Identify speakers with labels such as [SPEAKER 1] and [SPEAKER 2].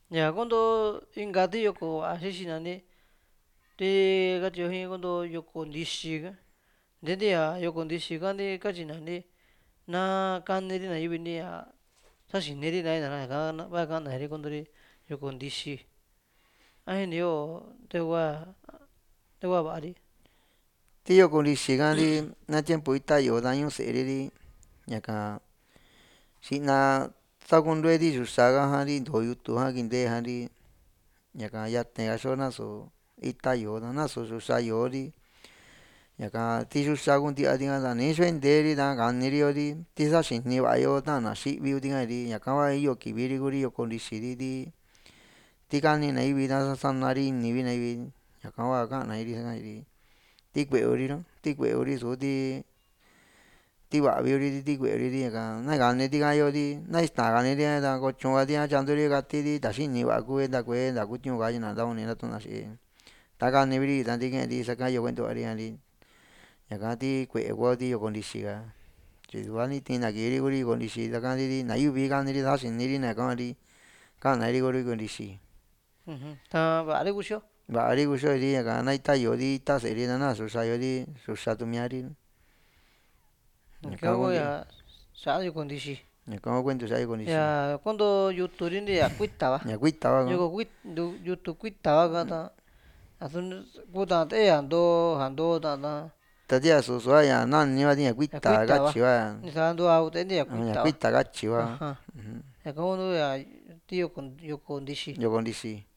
[SPEAKER 1] Ya cuando ingati yoko ashishi nani te kati yohi cuando yoko ndishiga dende ya yoko ndishiga de kachi nani na kaniri na yubini ya sashi neri na ina na kana ba kana heri cuando ri yoko ndishi ahi ni yo te wa bari
[SPEAKER 2] Tío con Lichigandi, na tiempo itayo daño seriri, yaka, sina takunduedi yusaga hari, doyutu haginde hari, yaka yate ashona so itayo na so yusayori, yaka ti yusagun ti adinga da ni svenderi da ganiri ori, ti sa shinni vayo da na shivi udingari, yaka wa iyo kibiri guri yo con Lichiridi, ti kani na ibi da sanari nibi na ibi, yaka wa kana iri sa iri. Ti kwe ori no ti kwe ori so ti babi ori ti kwe ori ka na gane ti ga yo di na ista gane ti da ko chunga ti chando ri ga ti di ta shin ni ba ku da kwe da ku tyu ga na da ni na to na shi ta ga ni bri ta ti ke ti sa ka yo cuento ari ari ya ka ti kwe go ti yo con di shi ga chi wa ni ti na ki ri uri con di shi ta ka ti na yu bi ga ni ri da shin ni ri na ka na ri go ri con di shi
[SPEAKER 1] ta bari kusho
[SPEAKER 2] ba ri gu sho ri ya ka na ita yo di ta se ri na na su sa yo di su sa tu mi ari ya ka
[SPEAKER 1] kego
[SPEAKER 2] go
[SPEAKER 1] ya sa yoko ndishi
[SPEAKER 2] ya ka go cuento sa yo con di shi
[SPEAKER 1] ya cuando yuturinde ya kuitaba
[SPEAKER 2] ya kuita ba
[SPEAKER 1] yoko yutu kuitaba kata asun kuta te ando ta
[SPEAKER 2] ta dia su su ya na ni ba ya
[SPEAKER 1] ya
[SPEAKER 2] kuita ga
[SPEAKER 1] kuitaba
[SPEAKER 2] chi wa
[SPEAKER 1] ni sa ando au te ya
[SPEAKER 2] ya
[SPEAKER 1] kuitaba
[SPEAKER 2] kuita ga chi wa
[SPEAKER 1] ajá ya como no ya tío con ndishi
[SPEAKER 2] yo con di shi